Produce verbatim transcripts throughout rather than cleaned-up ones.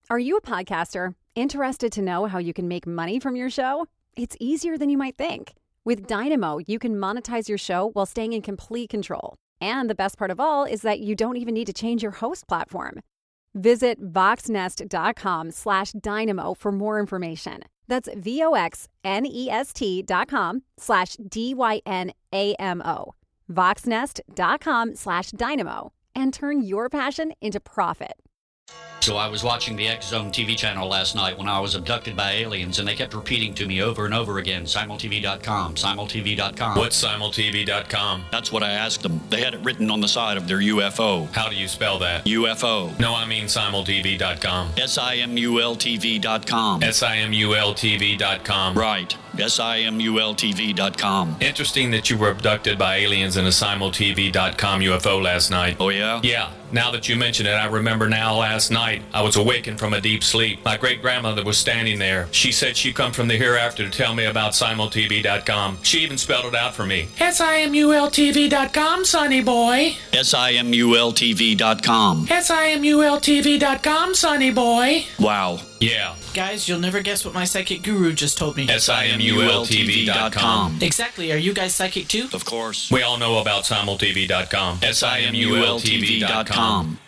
Are you a podcaster interested to know how you can make money from your show? It's easier than you might think. With Dynamo, you can monetize your show while staying in complete control. And the best part of all is that you don't even need to change your host platform. Visit voxnest.com slash dynamo for more information. That's V-O-X-N-E-S-T dot com slash D-Y-N-A-M-O. Voxnest.com slash dynamo. And turn your passion into profit. So I was watching the X Zone T V channel last night when I was abducted by aliens, and they kept repeating to me over and over again, simul T V dot com, simul T V dot com. What's simul T V dot com? That's what I asked them. They had it written on the side of their U F O. How do you spell that? U F O. No, I mean simul T V dot com. S I M U L T V dot com. S I M U L T V dot com. Right. S I M U L T V dot com. Interesting that you were abducted by aliens in a simul T V dot com U F O last night. Oh, yeah? Yeah. Now that you mention it, I remember now last night I was awakened from a deep sleep. My great-grandmother was standing there. She said she'd come from the hereafter to tell me about simul T V dot com. She even spelled it out for me. S I M U L T V dot com, sonny boy. S I M U L T V dot com. S I M U L T V dot com, sonny boy. Wow. Yeah. Guys, you'll never guess what my psychic guru just told me. S I M U L T V dot com. Exactly. Are you guys psychic too? Of course. We all know about simul T V dot com. S I M U L T V dot com.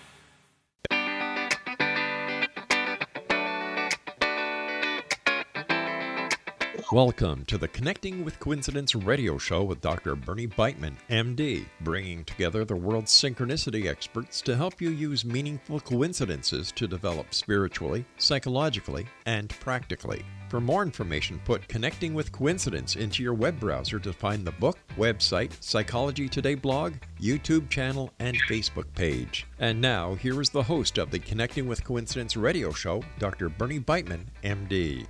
Welcome to the Connecting with Coincidence radio show with Doctor Bernie Beitman, M D, bringing together the world's synchronicity experts to help you use meaningful coincidences to develop spiritually, psychologically, and practically. For more information, put Connecting with Coincidence into your web browser to find the book, website, Psychology Today blog, YouTube channel, and Facebook page. And now, here is the host of the Connecting with Coincidence radio show, Doctor Bernie Beitman, M D.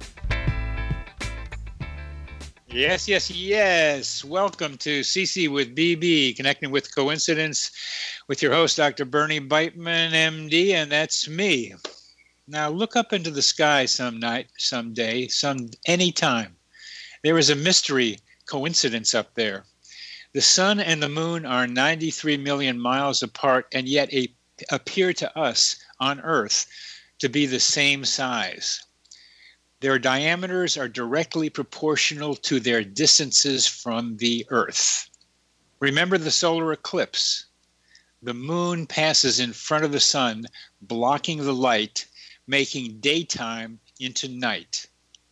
Yes, yes, yes. Welcome to C C with B B, Connecting with Coincidence, with your host, Doctor Bernie Beitman, M D, and that's me. Now, look up into the sky some night, someday, some anytime. There is a mystery coincidence up there. The sun and the moon are ninety-three million miles apart, and yet a, appear to us on Earth to be the same size. Their diameters are directly proportional to their distances from the Earth. Remember the solar eclipse. The moon passes in front of the sun, blocking the light, making daytime into night.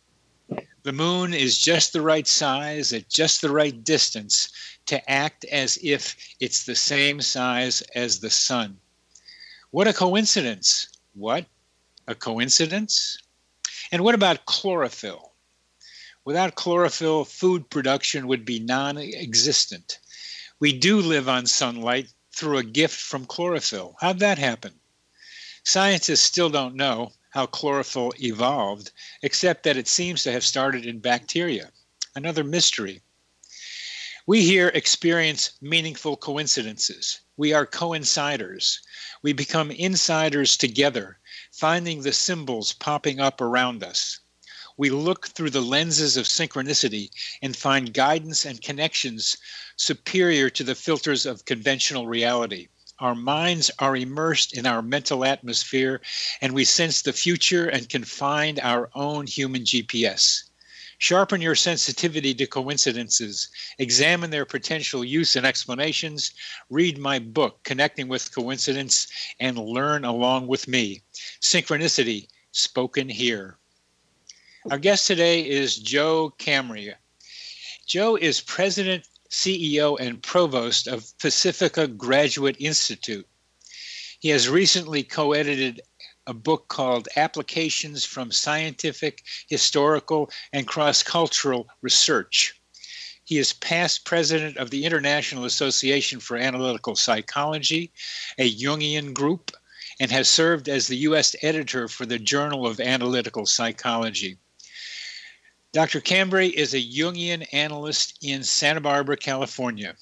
The moon is just the right size at just the right distance to act as if it's the same size as the sun. What a coincidence. What? A coincidence? And what about chlorophyll? Without chlorophyll, food production would be non-existent. We do live on sunlight through a gift from chlorophyll. How'd that happen? Scientists still don't know how chlorophyll evolved, except that it seems to have started in bacteria. Another mystery. We here experience meaningful coincidences. We are coinciders. We become insiders together, finding the symbols popping up around us. We look through the lenses of synchronicity and find guidance and connections superior to the filters of conventional reality. Our minds are immersed in our mental atmosphere, and we sense the future and can find our own human G P S. Sharpen your sensitivity to coincidences, examine their potential use and explanations, read my book, Connecting with Coincidence, and learn along with me. Synchronicity, spoken here. Our guest today is Joe Camria. Joe is president, C E O, and provost of Pacifica Graduate Institute. He has recently co-edited a book called Applications from Scientific, Historical, and Cross-Cultural Research. He is past president of the International Association for Analytical Psychology, a Jungian group, and has served as the U S editor for the Journal of Analytical Psychology. Doctor Cambray is a Jungian analyst in Santa Barbara, California.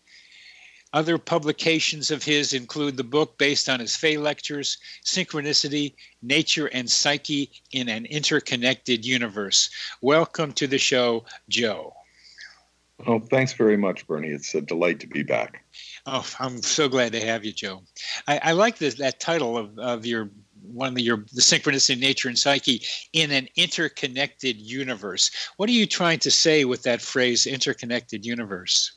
Other publications of his include the book based on his Fey lectures, Synchronicity, Nature and Psyche in an Interconnected Universe. Welcome to the show, Joe. Oh, thanks very much, Bernie. It's a delight to be back. Oh, I'm so glad to have you, Joe. I, I like this, that title of, of your one of your the synchronicity, nature, and psyche in an interconnected universe. What are you trying to say with that phrase, interconnected universe?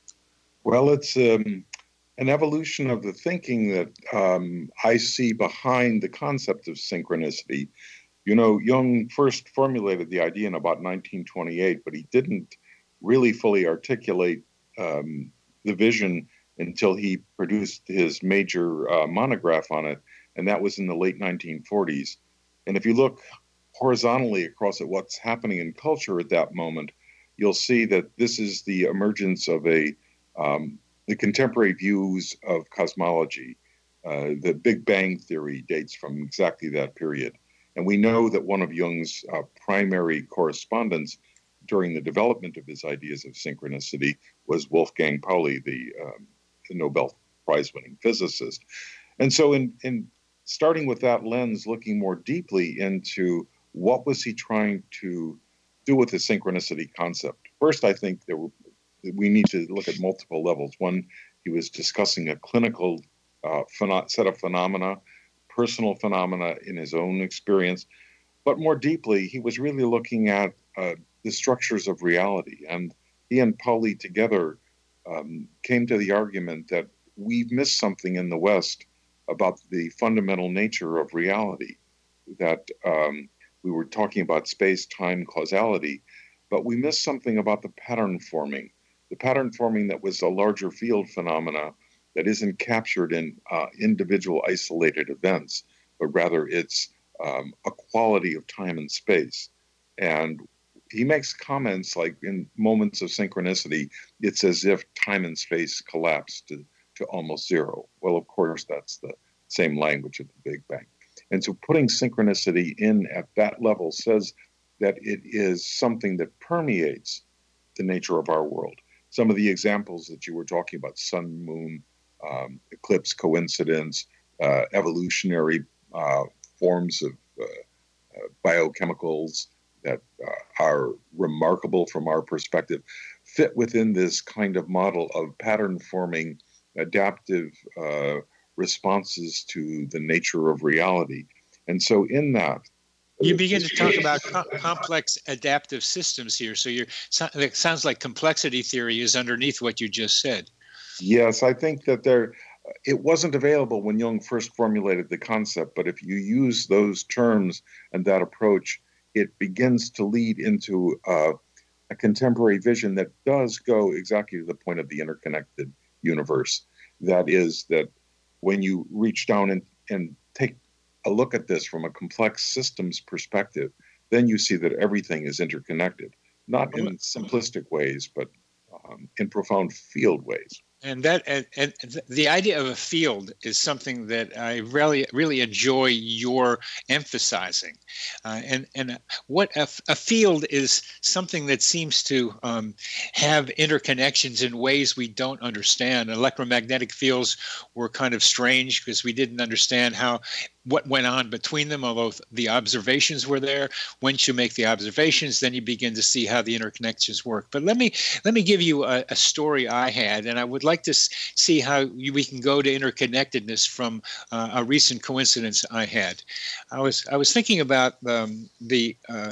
Well, it's um, an evolution of the thinking that um, I see behind the concept of synchronicity. You know, Jung first formulated the idea in about nineteen twenty-eight, but he didn't really fully articulate um, the vision until he produced his major uh, monograph on it, and that was in the late nineteen forties. And if you look horizontally across at what's happening in culture at that moment, you'll see that this is the emergence of a um, the contemporary views of cosmology. Uh, the Big Bang Theory dates from exactly that period. And we know that one of Jung's uh, primary correspondents during the development of his ideas of synchronicity was Wolfgang Pauli, the, um, the Nobel Prize-winning physicist. And so in, in starting with that lens, looking more deeply into what was he trying to do with the synchronicity concept. First, I think there were, we need to look at multiple levels. One, he was discussing a clinical uh, pheno- set of phenomena, personal phenomena in his own experience, but more deeply, he was really looking at uh, the structures of reality. And he and Pauli together um, came to the argument that we've missed something in the West about the fundamental nature of reality, that um, we were talking about space-time causality, but we missed something about the pattern forming, the pattern forming that was a larger field phenomena that isn't captured in uh, individual isolated events, but rather it's um, a quality of time and space. And he makes comments like in moments of synchronicity, it's as if time and space collapsed to, to almost zero. Well, of course, that's the same language of the Big Bang. And so putting synchronicity in at that level says that it is something that permeates the nature of our world. Some of the examples that you were talking about, sun, moon, Um, eclipse, coincidence, uh, evolutionary uh, forms of uh, uh, biochemicals that uh, are remarkable from our perspective, fit within this kind of model of pattern-forming adaptive uh, responses to the nature of reality. And so in that, you begin to talk about co- complex adaptive systems here. So you're, it sounds like complexity theory is underneath what you just said. Yes, I think that there, it wasn't available when Jung first formulated the concept, but if you use those terms and that approach, it begins to lead into uh, a contemporary vision that does go exactly to the point of the interconnected universe. That is that when you reach down and, and take a look at this from a complex systems perspective, then you see that everything is interconnected, not in simplistic ways, but um, in profound field ways. And that and, and the idea of a field is something that I really really enjoy your emphasizing. Uh, and and what a, a field is something that seems to um, have interconnections in ways we don't understand. Electromagnetic fields were kind of strange because we didn't understand how what went on between them, although the observations were there. Once you make the observations, then you begin to see how the interconnections work. But let me let me give you a, a story I had, and I would like to s- see how you, we can go to interconnectedness from uh, a recent coincidence I had. I was I was thinking about um, the uh,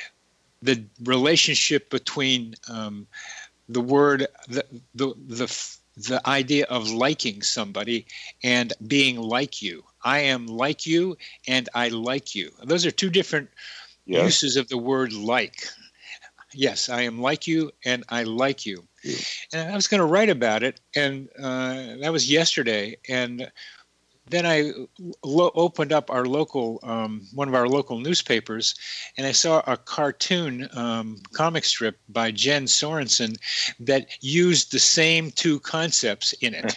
the relationship between um, the word the the the the idea of liking somebody and being like you. I am like you and I like you. Those are two different yes. uses of the word like. Yes, I am like you and I like you. Yeah. And I was going to write about it, and uh, that was yesterday. And then I lo- opened up our local, um, one of our local newspapers, and I saw a cartoon um, comic strip by Jen Sorensen that used the same two concepts in it.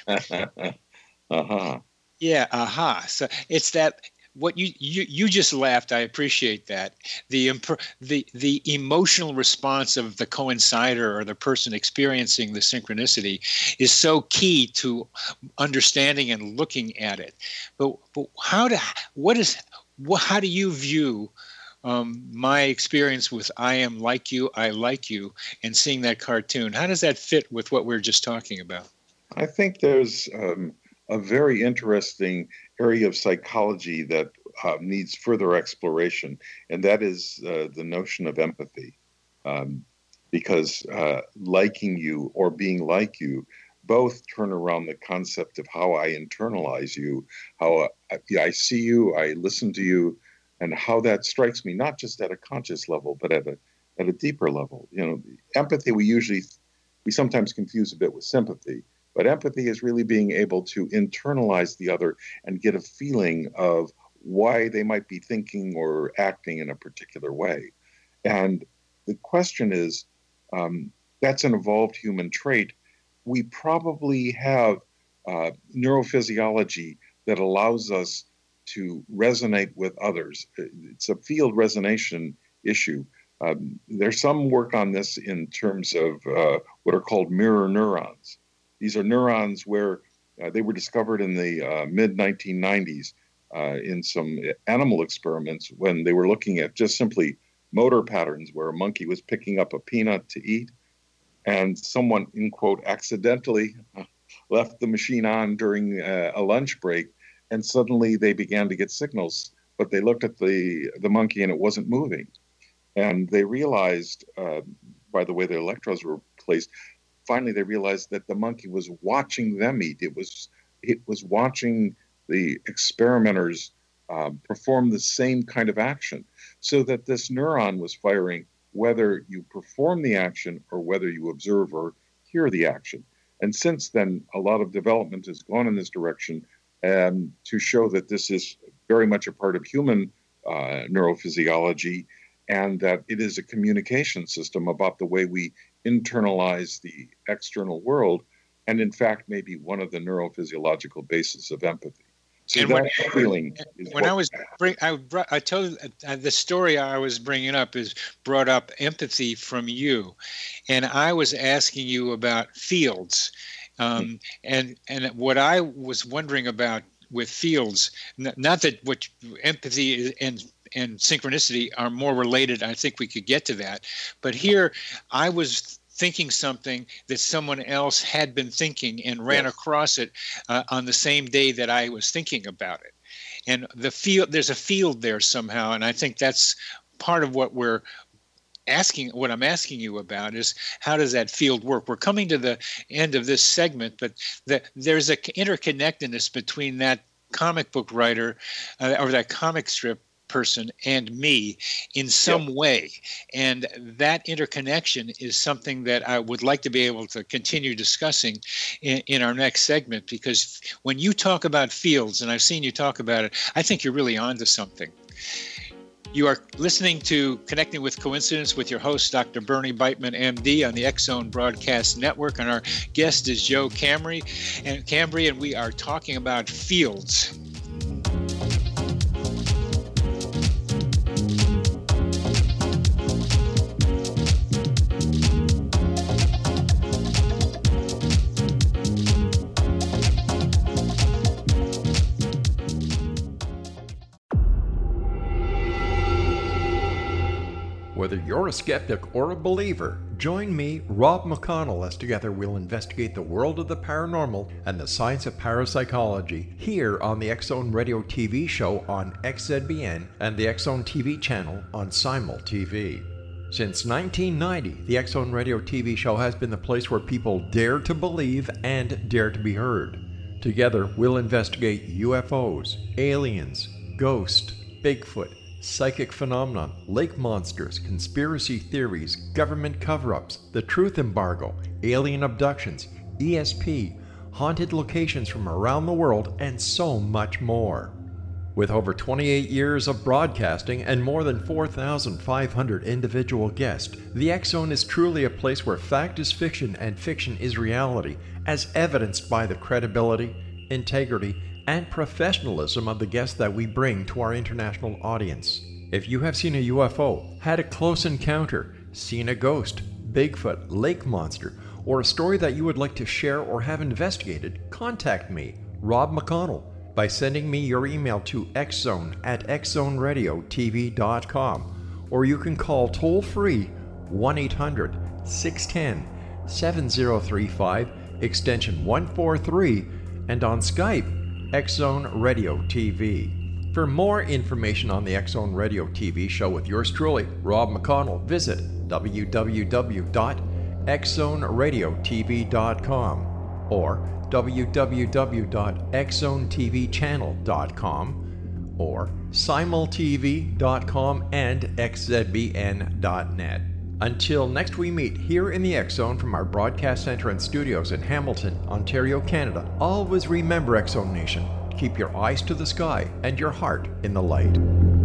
uh-huh. Yeah, aha. Uh-huh. So it's that what you, you you just laughed. I appreciate that. The imp- the the emotional response of the coincider or the person experiencing the synchronicity is so key to understanding and looking at it. But but how do what is what, how do you view um, my experience with I am like you, I like you, and seeing that cartoon? How does that fit with what we're just talking about? I think there's um, a very interesting area of psychology that uh, needs further exploration, and that is uh, the notion of empathy. Um, because uh, liking you or being like you both turn around the concept of how I internalize you, how I, I see you, I listen to you, and how that strikes me, not just at a conscious level, but at a at a deeper level. You know, empathy we usually, we sometimes confuse a bit with sympathy, but empathy is really being able to internalize the other and get a feeling of why they might be thinking or acting in a particular way. And the question is, um, that's an evolved human trait. We probably have uh, neurophysiology that allows us to resonate with others. It's a field resonation issue. Um, there's some work on this in terms of uh, what are called mirror neurons. These are neurons where uh, they were discovered in the uh, mid nineteen nineties uh, in some animal experiments when they were looking at just simply motor patterns where a monkey was picking up a peanut to eat, and someone, in quote, accidentally left the machine on during uh, a lunch break, and suddenly they began to get signals, but they looked at the, the monkey and it wasn't moving. And they realized, uh, by the way the electrodes were placed, finally they realized that the monkey was watching them eat. It was, it was watching the experimenters um, perform the same kind of action, so that this neuron was firing whether you perform the action or whether you observe or hear the action. And since then, a lot of development has gone in this direction um, to show that this is very much a part of human uh, neurophysiology, and that it is a communication system about the way we internalize the external world, and in fact, maybe one of the neurophysiological bases of empathy. So and that when, feeling is when what, I was, bring, I, brought, I told uh, the story I was bringing up is brought up empathy from you, and I was asking you about fields, um, mm-hmm. and and what I was wondering about with fields, n- not that what empathy is, and and synchronicity are more related. I think we could get to that, but here I was thinking something that someone else had been thinking and ran yes. across it uh, on the same day that I was thinking about it. And the field, there's a field there somehow. And I think that's part of what we're asking, what I'm asking you about is how does that field work? We're coming to the end of this segment, but the, there's a interconnectedness between that comic book writer uh, or that comic strip person and me in some yep. way, and that interconnection is something that I would like to be able to continue discussing in, in our next segment, because when you talk about fields, and I've seen you talk about it, I think you're really onto something. You are listening to Connecting with Coincidence with your host, Doctor Bernie Beitman, M D, on the X Zone Broadcast Network, and our guest is Joe Camry, and Cambry, and we are talking about fields. Whether you're a skeptic or a believer, join me, Rob McConnell, as together we'll investigate the world of the paranormal and the science of parapsychology here on the X Zone Radio T V show on X Z B N and the X Zone T V channel on Simul T V. Since nineteen ninety, the X Zone Radio T V show has been the place where people dare to believe and dare to be heard. Together, we'll investigate U F Os, aliens, ghosts, Bigfoot, psychic phenomenon, lake monsters, conspiracy theories, government cover-ups, the truth embargo, alien abductions, E S P, haunted locations from around the world, and so much more. With over twenty-eight years of broadcasting and more than four thousand five hundred individual guests, the X Zone is truly a place where fact is fiction and fiction is reality, as evidenced by the credibility, integrity, and professionalism of the guests that we bring to our international audience. If you have seen a U F O, had a close encounter, seen a ghost, Bigfoot, lake monster, or a story that you would like to share or have investigated, contact me, Rob McConnell, by sending me your email to xzone at x zone radio t v dot com, or you can call toll-free one eight hundred six one zero seven zero three five, extension one four three, and on Skype, X Zone Radio T V. For more information on the X Zone Radio T V show with yours truly, Rob McConnell, visit w w w dot x zone radio t v dot com or w w w dot x zone t v channel dot com or simul t v dot com and x z b n dot net. Until next we meet here in the X Zone from our broadcast center and studios in Hamilton, Ontario, Canada, always remember, X Zone Nation, keep your eyes to the sky and your heart in the light.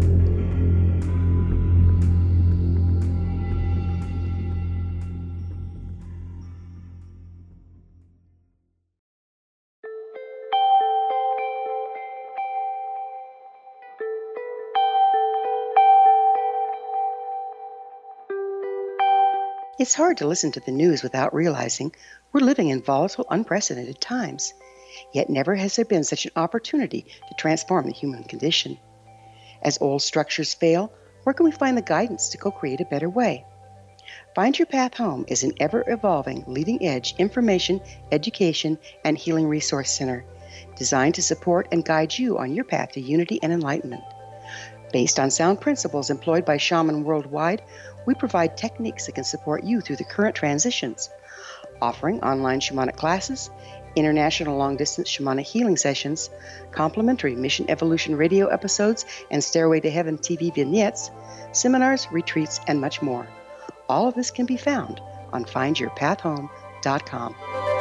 It's hard to listen to the news without realizing we're living in volatile, unprecedented times. Yet never has there been such an opportunity to transform the human condition. As old structures fail, where can we find the guidance to co-create a better way? Find Your Path Home is an ever-evolving, leading-edge information, education, and healing resource center designed to support and guide you on your path to unity and enlightenment. Based on sound principles employed by shaman worldwide, we provide techniques that can support you through the current transitions, offering online shamanic classes, international long-distance shamanic healing sessions, complimentary Mission Evolution radio episodes and Stairway to Heaven T V vignettes, seminars, retreats, and much more. All of this can be found on find your path home dot com.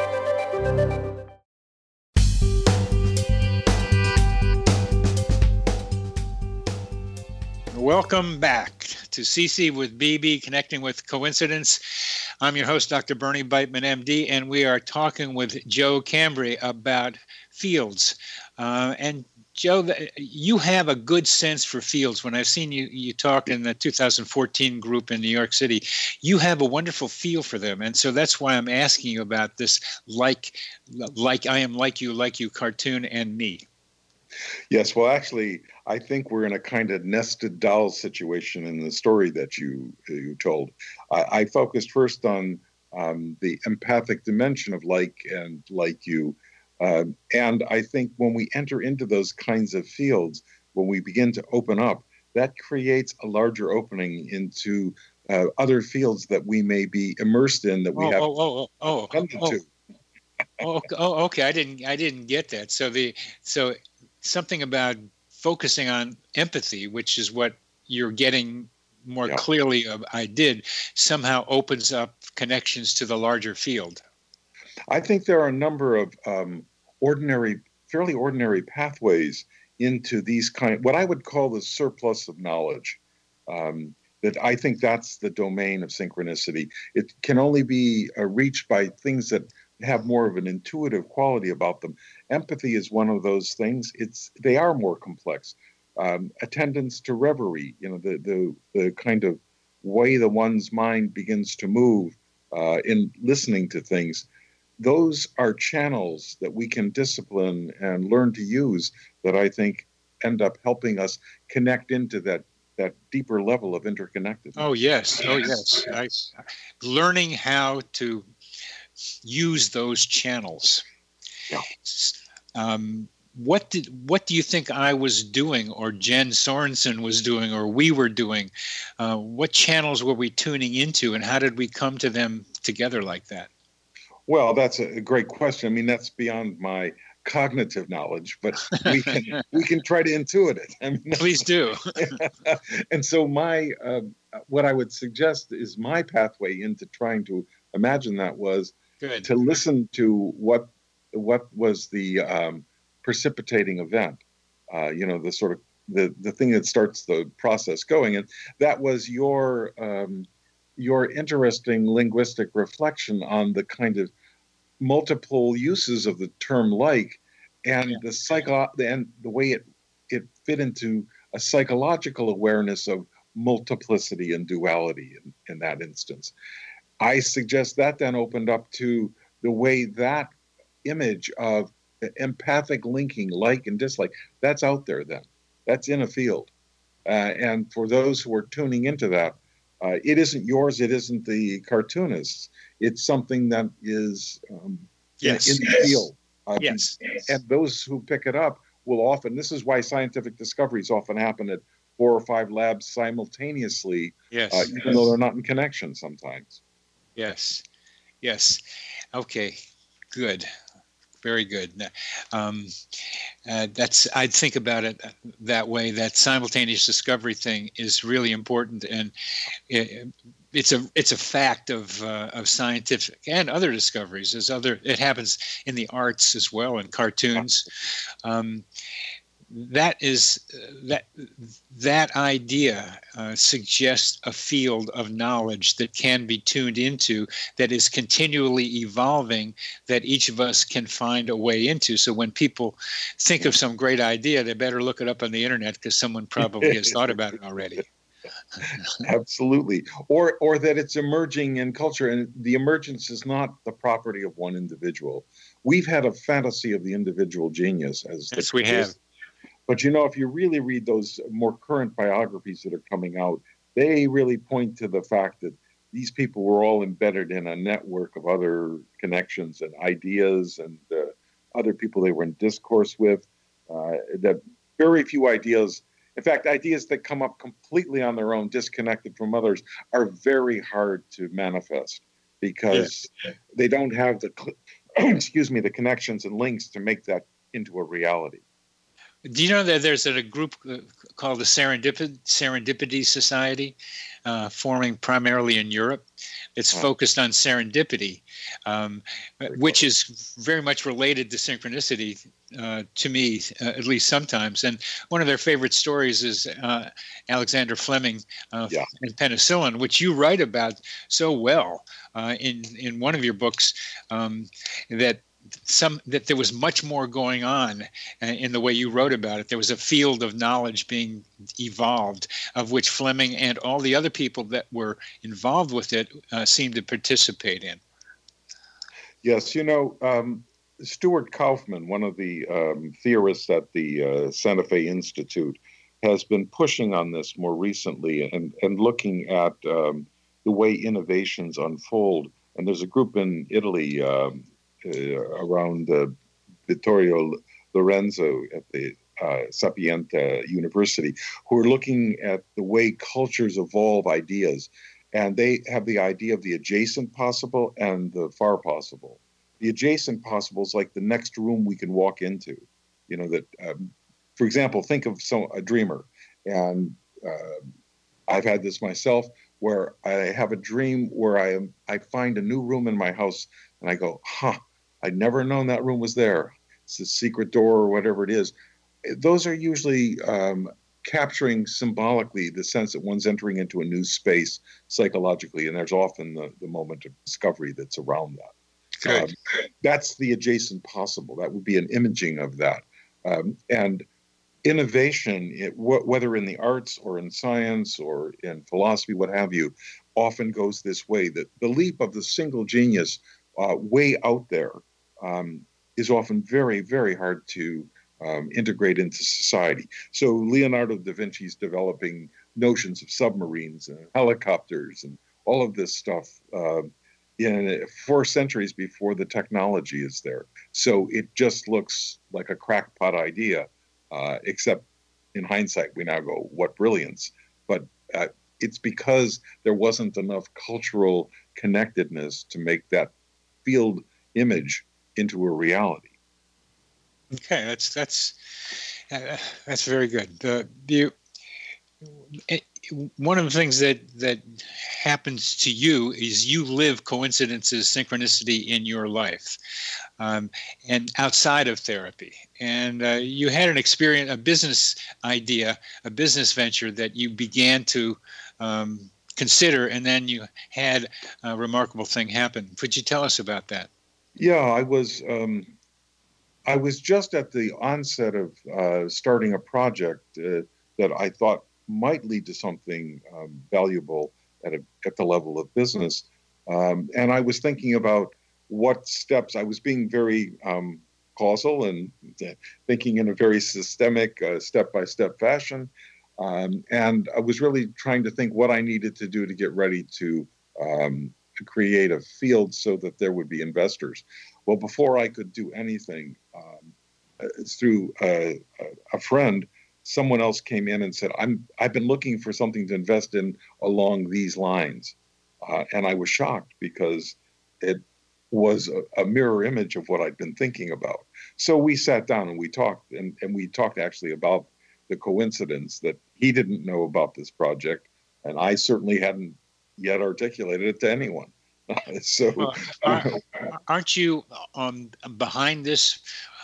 Welcome back to C C with B B, Connecting with Coincidence. I'm your host, Doctor Bernie Beitman, M D, and we are talking with Joe Cambry about fields. Uh, and Joe, you have a good sense for fields. When I've seen you, you talk in the two thousand fourteen group in New York City, you have a wonderful feel for them. And so that's why I'm asking you about this, like, like I am like you, like you cartoon and me. Yes, well, actually, I think we're in a kind of nested doll situation in the story that you you told. I, I focused first on um, the empathic dimension of like and like you. Uh, and I think when we enter into those kinds of fields, when we begin to open up, that creates a larger opening into uh, other fields that we may be immersed in that we oh, have oh, oh, oh, attended oh, to. Oh, oh, okay. I didn't. I didn't get that. So the so. Something about focusing on empathy, which is what you're getting more yeah. clearly of I did, somehow opens up connections to the larger field. I think there are a number of um, ordinary, fairly ordinary pathways into these kind, what I would call the surplus of knowledge. Um, that I think that's the domain of synchronicity. It can only be uh, reached by things that have more of an intuitive quality about them. Empathy is one of those things. It's they are more complex. Um, attendance to reverie, you know, the the the kind of way the one's mind begins to move uh, in listening to things. Those are channels that we can discipline and learn to use that I think end up helping us connect into that that deeper level of interconnectedness. Oh yes, oh yes. I, learning how to use those channels. Yeah. Um, what did what do you think I was doing, or Jen Sorensen was doing, or we were doing? Uh, what channels were we tuning into, and how did we come to them together like that? Well, that's a great question. I mean, that's beyond my cognitive knowledge, but we can we can try to intuit it. I mean, please do. And so my uh, what I would suggest is my pathway into trying to imagine that was Good. to listen to what what was the um, precipitating event, uh, you know, the sort of the the thing that starts the process going, and that was your um, your interesting linguistic reflection on the kind of multiple uses of the term like, and yeah. the psycho and the way it it fit into a psychological awareness of multiplicity and duality in, in that instance. I suggest that then opened up to the way that image of empathic linking, like and dislike, that's out there then. That's in a field. Uh, and for those who are tuning into that, uh, it isn't yours, it isn't the cartoonist's. It's something that is um, yes. in, in the field. Uh, yes. And those who pick it up will often, this is why scientific discoveries often happen at four or five labs simultaneously, Yes. uh, even though they're not in connection sometimes. Yes. Yes. Okay. Good. Very good. Um, uh, that's I'd think about it that way. That simultaneous discovery thing is really important, and it, it's a it's a fact of uh, of scientific and other discoveries. As other, it happens in the arts as well, in cartoons. Um, that is that that idea uh, suggests a field of knowledge that can be tuned into, that is continually evolving, that each of us can find a way into. So when people think of some great idea, they better look it up on the internet, because someone probably has thought about it already. Absolutely. Or or that it's emerging in culture, and the emergence is not the property of one individual. We've had a fantasy of the individual genius as Yes, the, we have. But, you know, if you really read those more current biographies that are coming out, they really point to the fact that these people were all embedded in a network of other connections and ideas and uh, other people they were in discourse with, uh, that very few ideas, in fact, ideas that come up completely on their own, disconnected from others, are very hard to manifest because yeah. they don't have the, excuse me, the connections and links to make that into a reality. Do you know that there's a group called the Serendipity, Serendipity Society, uh, forming primarily in Europe? It's oh. focused on serendipity, um, which is very much related to synchronicity uh, to me, uh, at least sometimes. And one of their favorite stories is uh, Alexander Fleming uh, yeah. and penicillin, which you write about so well uh, in, in one of your books, um, that some that there was much more going on uh, in the way you wrote about it. There was a field of knowledge being evolved, of which Fleming and all the other people that were involved with it uh, seemed to participate in. Yes, you know, um, Stuart Kauffman, one of the um, theorists at the uh, Santa Fe Institute, has been pushing on this more recently and, and looking at um, the way innovations unfold. And there's a group in Italy um, Uh, around uh, Vittorio Lorenzo at the uh, Sapienza University, who are looking at the way cultures evolve ideas. And they have the idea of the adjacent possible and the far possible. The adjacent possible is like the next room we can walk into. You know, that, um, for example, think of some, a dreamer. And uh, I've had this myself, where I have a dream where I am, I find a new room in my house and I go, huh, I'd never known that room was there. It's a secret door or whatever it is. Those are usually um, capturing symbolically the sense that one's entering into a new space psychologically, and there's often the, the moment of discovery that's around that. Um, that's the adjacent possible. That would be an imaging of that. Um, and innovation, it, w- whether in the arts or in science or in philosophy, what have you, often goes this way, that the leap of the single genius uh, way out there um, is often very, very hard to um, integrate into society. So Leonardo da Vinci's developing notions of submarines and helicopters and all of this stuff uh, in four centuries before the technology is there. So it just looks like a crackpot idea, uh, except in hindsight, we now go, what brilliance. But uh, it's because there wasn't enough cultural connectedness to make that field image into a reality. Okay, that's that's uh, that's very good. Uh, you, it, one of the things that that happens to you is you live coincidences, synchronicity in your life, um, and outside of therapy. And uh, you had an experience, a business idea, a business venture that you began to um, consider, and then you had a remarkable thing happen. Could you tell us about that? Yeah, I was. Um... I was just at the onset of uh, starting a project uh, that I thought might lead to something um, valuable at, a, at the level of business. Um, and I was thinking about what steps. I was being very um, causal and uh, thinking in a very systemic, uh, step-by-step fashion. Um, and I was really trying to think what I needed to do to get ready to, um, to create a field so that there would be investors. Well, before I could do anything, um, uh, through uh, a friend, someone else came in and said, I'm, I've been looking for something to invest in along these lines. Uh, and I was shocked because it was a, a mirror image of what I'd been thinking about. So we sat down and we talked, and, and we talked actually about the coincidence that he didn't know about this project, and I certainly hadn't yet articulated it to anyone. so, well, are, aren't you um, behind this,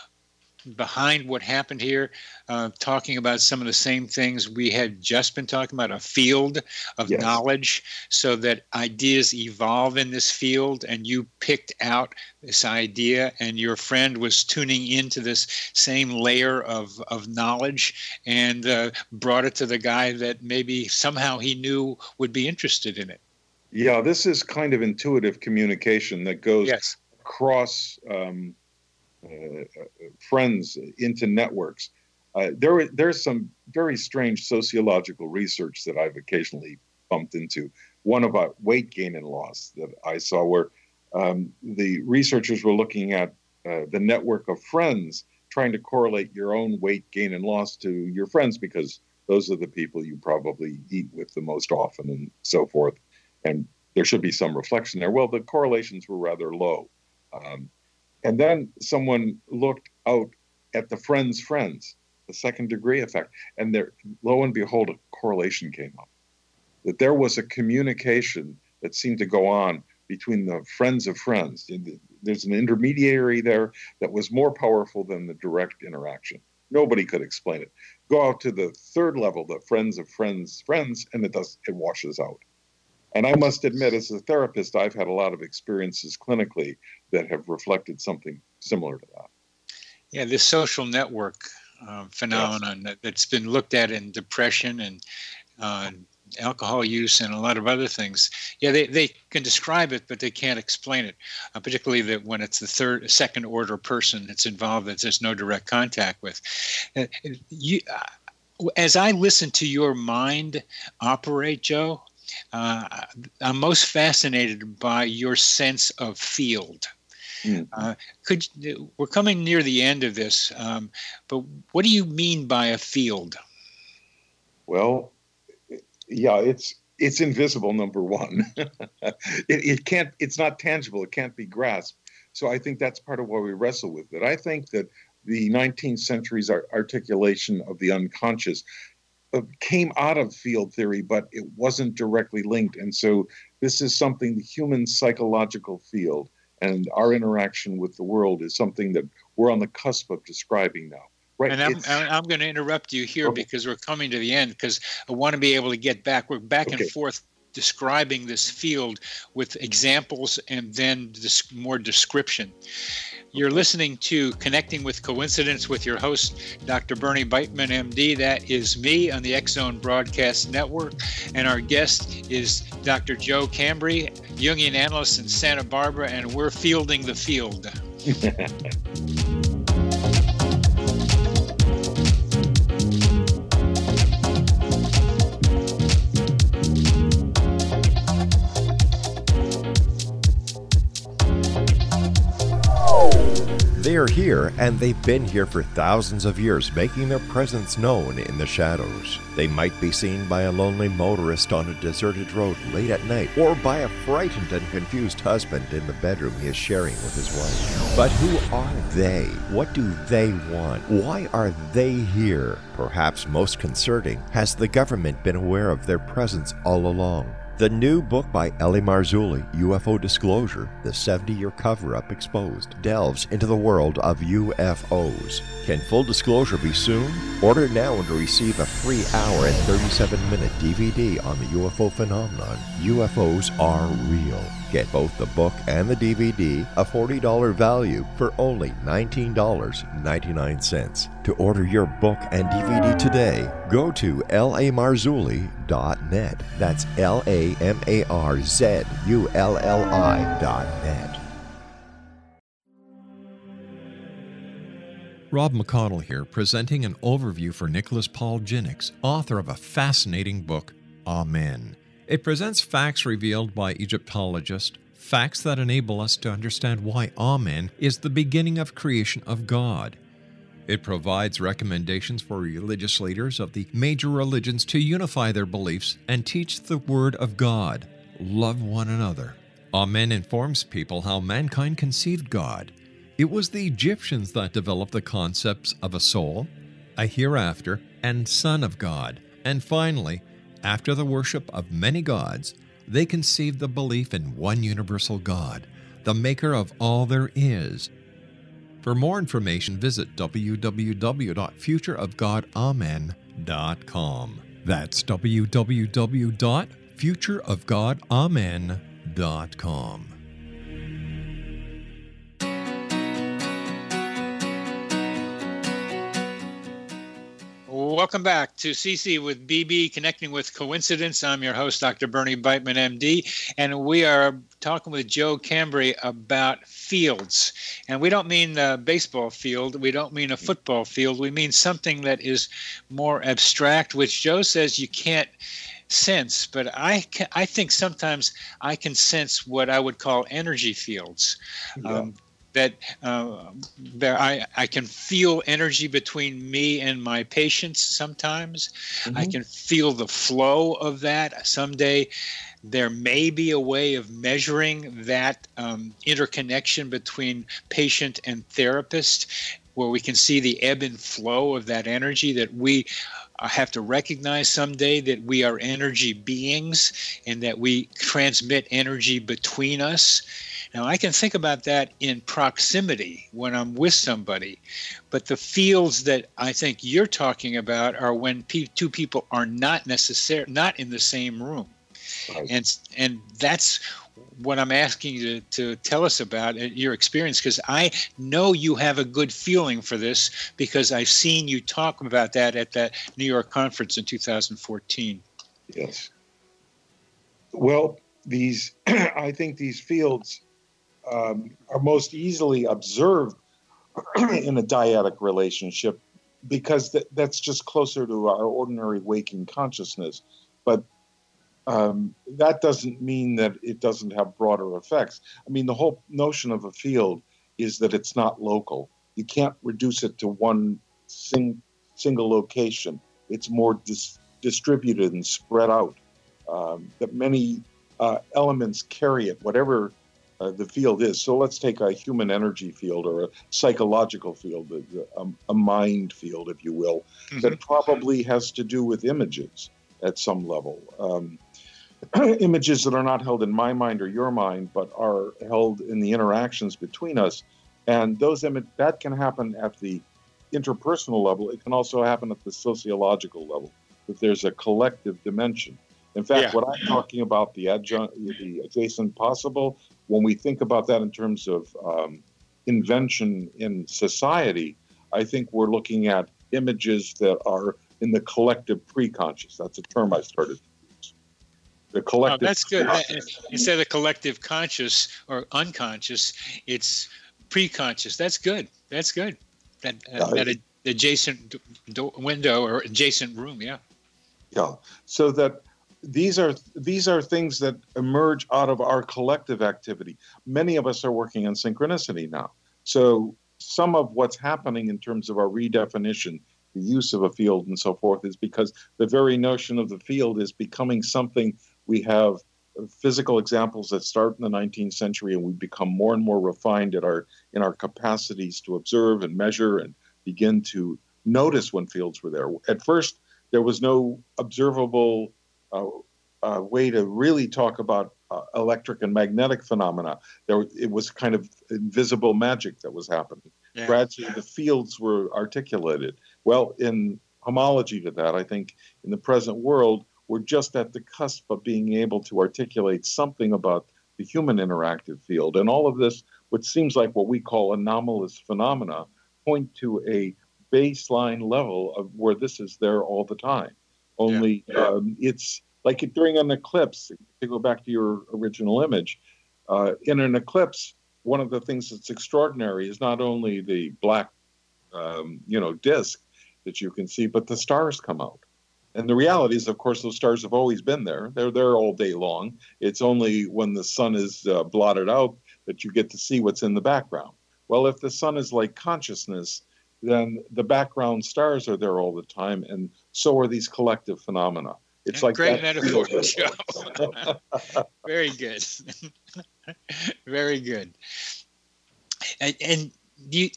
behind what happened here, uh, talking about some of the same things we had just been talking about, a field of yes. knowledge, so that ideas evolve in this field, and you picked out this idea, and your friend was tuning into this same layer of, of knowledge and uh, brought it to the guy that maybe somehow he knew would be interested in it. Yeah, this is kind of intuitive communication that goes yes. across um, uh, friends into networks. Uh, there, there's some very strange sociological research that I've occasionally bumped into. One about weight gain and loss that I saw, where um, the researchers were looking at uh, the network of friends, trying to correlate your own weight gain and loss to your friends, because those are the people you probably eat with the most often and so forth. And there should be some reflection there. Well, the correlations were rather low. Um, and then someone looked out at the friends' friends, the second degree effect, and there, lo and behold, a correlation came up. That there was a communication that seemed to go on between the friends of friends. There's an intermediary there that was more powerful than the direct interaction. Nobody could explain it. Go out to the third level, the friends of friends' friends, and it does it washes out. And I must admit, as a therapist, I've had a lot of experiences clinically that have reflected something similar to that. Yeah, this social network uh, phenomenon yes. that, that's been looked at in depression and uh, alcohol use and a lot of other things. Yeah, they, they can describe it, but they can't explain it, uh, particularly that when it's the third, second order person that's involved that there's no direct contact with. Uh, you, uh, as I listen to your mind operate, Joe, Uh, I'm most fascinated by your sense of field. Mm. Uh, could we're coming near the end of this, um, but what do you mean by a field? Well, yeah, it's it's invisible. Number one, it, it can't. It's not tangible. It can't be grasped. So I think that's part of why we wrestle with it. I think that the nineteenth century's articulation of the unconscious came out of field theory, but it wasn't directly linked. And so this is something, the human psychological field and our interaction with the world is something that we're on the cusp of describing now. Right. And I'm, I'm going to interrupt you here okay. because we're coming to the end, because I want to be able to get back. We're back okay. and forth describing this field with examples and then this more description. You're listening to Connecting with Coincidence with your host, Doctor Bernie Beitman, M D. That is me on the X Zone Broadcast Network. And our guest is Doctor Joe Cambry, Jungian analyst in Santa Barbara, and we're fielding the field. They are here, and they've been here for thousands of years, making their presence known in the shadows. They might be seen by a lonely motorist on a deserted road late at night, or by a frightened and confused husband in the bedroom he is sharing with his wife. But who are they? What do they want? Why are they here? Perhaps most concerning, has the government been aware of their presence all along? The new book by L A Marzulli, U F O Disclosure, the seventy-year cover-up exposed, delves into the world of U F Os. Can full disclosure be soon? Order now and receive a free hour and thirty-seven minute D V D on the U F O phenomenon. U F Os are real. Get both the book and the D V D, a forty dollars value, for only nineteen dollars and ninety-nine cents. To order your book and D V D today, go to L A marzulli dot net. That's L A M A R Z U L L I dot net. Rob McConnell here, presenting an overview for Nicholas Paul Jennings, author of a fascinating book, Amen. It presents facts revealed by Egyptologists, facts that enable us to understand why Amen is the beginning of creation of God. It provides recommendations for religious leaders of the major religions to unify their beliefs and teach the Word of God. Love one another. Amen informs people how mankind conceived God. It was the Egyptians that developed the concepts of a soul, a hereafter, and Son of God. And finally, after the worship of many gods, they conceived the belief in one universal God, the maker of all there is. For more information, visit w w w dot future of god amen dot com. That's w w w dot future of god amen dot com. Welcome back to C C with B B, Connecting with Coincidence. I'm your host, Doctor Bernie Beitman, M D, and we are talking with Joe Cambray about fields. And we don't mean a baseball field. We don't mean a football field. We mean something that is more abstract, which Joe says you can't sense. But I, can, I think sometimes I can sense what I would call energy fields. Yeah. Um, that uh, there I, I can feel energy between me and my patients sometimes. Mm-hmm. I can feel the flow of that. Someday there may be a way of measuring that um, interconnection between patient and therapist, where we can see the ebb and flow of that energy, that we have to recognize someday that we are energy beings and that we transmit energy between us. Now, I can think about that in proximity when I'm with somebody, but the fields that I think you're talking about are when pe- two people are not necessarily not in the same room, right. and and that's what I'm asking you to, to tell us about your experience, because I know you have a good feeling for this because I've seen you talk about that at that New York conference in two thousand fourteen. Yes. Well, these I think these fields. Um, are most easily observed in a dyadic relationship because th- that's just closer to our ordinary waking consciousness. But um, that doesn't mean that it doesn't have broader effects. I mean, the whole notion of a field is that it's not local. You can't reduce it to one sing- single location. It's more dis- distributed and spread out. Um, that many uh, elements carry it, whatever Uh, the field is. So let's take a human energy field or a psychological field, a, a mind field, if you will, mm-hmm. that probably has to do with images at some level. Um, images that are not held in my mind or your mind, but are held in the interactions between us. And those images, that can happen at the interpersonal level. It can also happen at the sociological level, that there's a collective dimension. In fact, yeah. what I'm talking about, the adjunct, the adjacent possible, when we think about that in terms of um, invention in society, I think we're looking at images that are in the collective preconscious. That's a term I started to use. The collective. Oh, that's good. Instead of collective conscious or unconscious, it's preconscious. That's good. That's good. That, uh, that ad- adjacent do- window or adjacent room, yeah. Yeah. So that. These are these are things that emerge out of our collective activity. Many of us are working on synchronicity now. So some of what's happening in terms of our redefinition, the use of a field and so forth, is because the very notion of the field is becoming something. We have physical examples that start in the nineteenth century, and we become more and more refined at our in our capacities to observe and measure and begin to notice when fields were there. At first, there was no observable Uh, uh, way to really talk about uh, electric and magnetic phenomena. There, it was kind of invisible magic that was happening. Yeah. Gradually, the fields were articulated. Well, in homology to that, I think in the present world, we're just at the cusp of being able to articulate something about the human interactive field. And all of this, what seems like what we call anomalous phenomena, point to a baseline level of where this is there all the time. Only yeah. um, it's like during an eclipse, to go back to your original image, uh, in an eclipse, one of the things that's extraordinary is not only the black, um, you know, disk that you can see, but the stars come out. And the reality is, of course, those stars have always been there. They're there all day long. It's only when the sun is uh, blotted out that you get to see what's in the background. Well, if the sun is like consciousness, then the background stars are there all the time, and so are these collective phenomena. It's like great that metaphor, Joe. Very good. Very good. And, and you,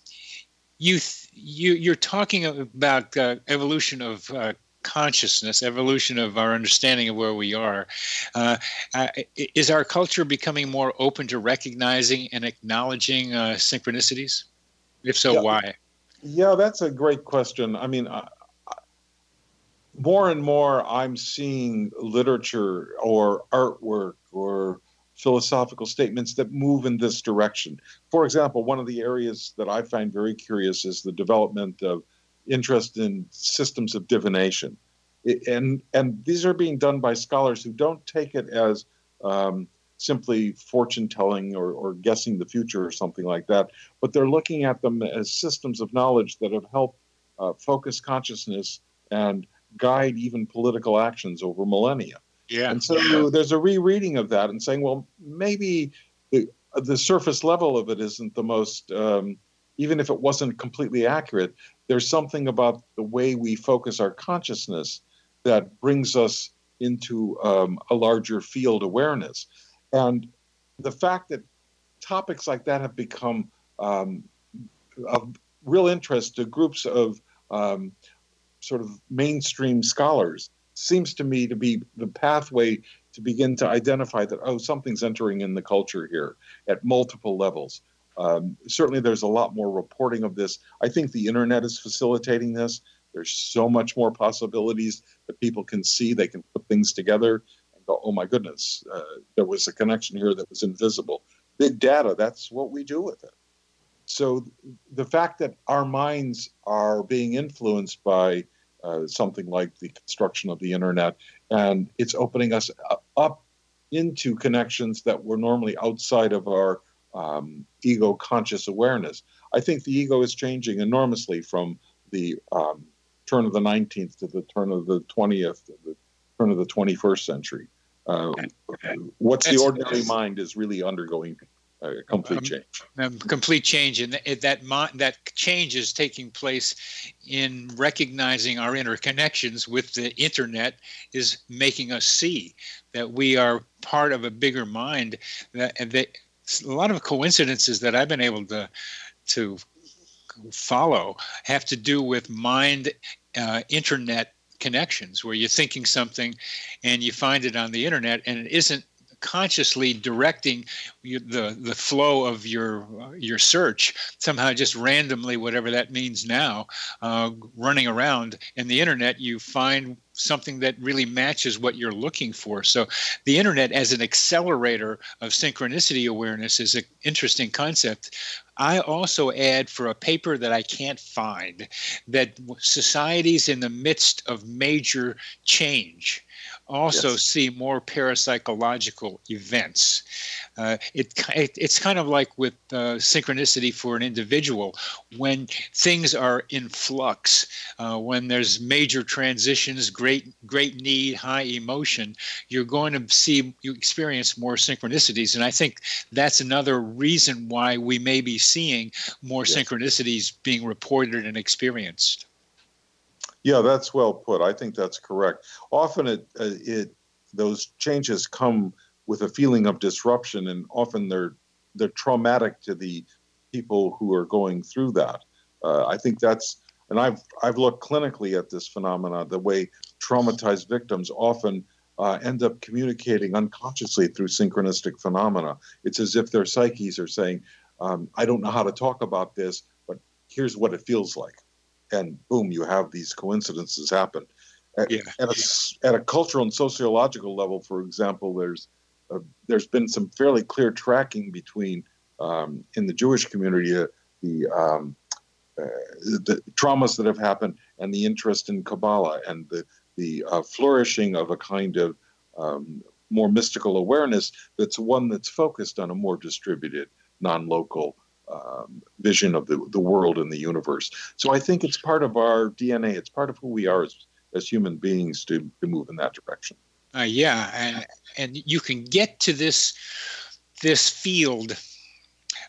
you, you, you're talking about uh, evolution of uh, consciousness, evolution of our understanding of where we are. Uh, uh, is our culture becoming more open to recognizing and acknowledging uh, synchronicities? If so, yeah. why? Yeah, that's a great question. I mean, I, I, more and more I'm seeing literature or artwork or philosophical statements that move in this direction. For example, one of the areas that I find very curious is the development of interest in systems of divination. It, and, and these are being done by scholars who don't take it as um, simply fortune telling or, or guessing the future or something like that, but they're looking at them as systems of knowledge that have helped uh, focus consciousness and guide even political actions over millennia. Yeah. And so yeah. there's a rereading of that and saying, well, maybe the, the surface level of it isn't the most, um, even if it wasn't completely accurate, there's something about the way we focus our consciousness that brings us into um, a larger field awareness. And the fact that topics like that have become um, of real interest to groups of um, sort of mainstream scholars seems to me to be the pathway to begin to identify that, oh, something's entering in the culture here at multiple levels. Um, certainly there's a lot more reporting of this. I think the internet is facilitating this. There's so much more possibilities that people can see. They can put things together and go, oh my goodness, uh, there was a connection here that was invisible. Big data, that's what we do with it. So the fact that our minds are being influenced by uh, something like the construction of the internet, and it's opening us up into connections that were normally outside of our um, ego conscious awareness. I think the ego is changing enormously from the um, turn of the nineteenth to the turn of the twentieth, to the turn of the twenty-first century. Uh, what's the ordinary mind is really undergoing a complete um, change. Um, complete change, and that that, that change is taking place in recognizing our interconnections with the internet is making us see that we are part of a bigger mind. That, and that a lot of coincidences that I've been able to to follow have to do with mind uh, internet connections, where you're thinking something and you find it on the internet and it isn't consciously directing you, the the flow of your uh, your search, somehow just randomly, whatever that means now, uh, running around in the internet, you find something that really matches what you're looking for. So the internet as an accelerator of synchronicity awareness is an interesting concept. I also add, for a paper that I can't find, that societies in the midst of major change also yes. see more parapsychological events. Uh, it, it it's kind of like with uh, synchronicity for an individual. When things are in flux, uh, when there's major transitions, great great need, high emotion, you're going to see, you experience more synchronicities. And I think that's another reason why we may be seeing more yes. synchronicities being reported and experienced. Yeah, that's well put. I think that's correct. Often it, uh, it those changes come with a feeling of disruption, and often they're they're traumatic to the people who are going through that. Uh, I think that's, and I've I've looked clinically at this phenomena, the way traumatized victims often uh, end up communicating unconsciously through synchronistic phenomena. It's as if their psyches are saying, um, I don't know how to talk about this, but here's what it feels like. And boom, you have these coincidences happen. At, yeah. at, a, at a cultural and sociological level, for example, there's uh, there's been some fairly clear tracking between, um, in the Jewish community, uh, the, um, uh, the traumas that have happened and the interest in Kabbalah and the, the uh, flourishing of a kind of um, more mystical awareness that's one that's focused on a more distributed, non-local Um, vision of the, the world and the universe. So I think it's part of our D N A. It's part of who we are as, as human beings to, to move in that direction. Uh, yeah, and and you can get to this this field